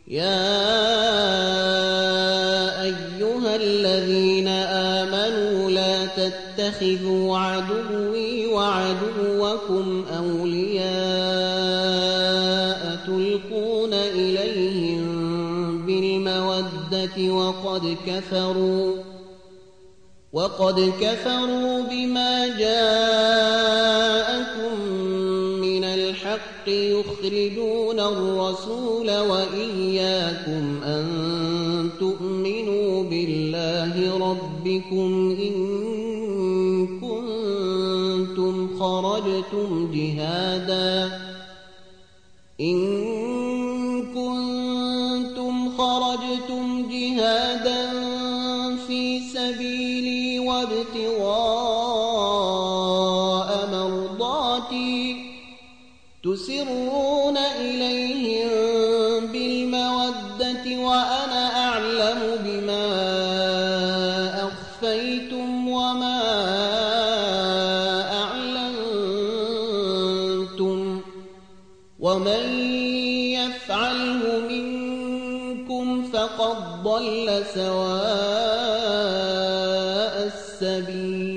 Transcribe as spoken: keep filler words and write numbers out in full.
يا أيها الذين آمنوا لا تتخذوا عدوي وعدوكم أولياء تلقون إليهم بالمودة وقد كفروا وقد كفروا بما جاءكم من الحق يخرجون الرسول وإياكم أن تؤمنوا بالله ربكم إن كنتم خرجتم جهادا إن كنتم خرجتم جهادا في سبيلي وابتغاء مرضاتي تسرون إليهم بالمودة وأنا أعلم بما أخفيتم وما أعلنتم ومن يفعله منكم فقد ضل سواء السبيل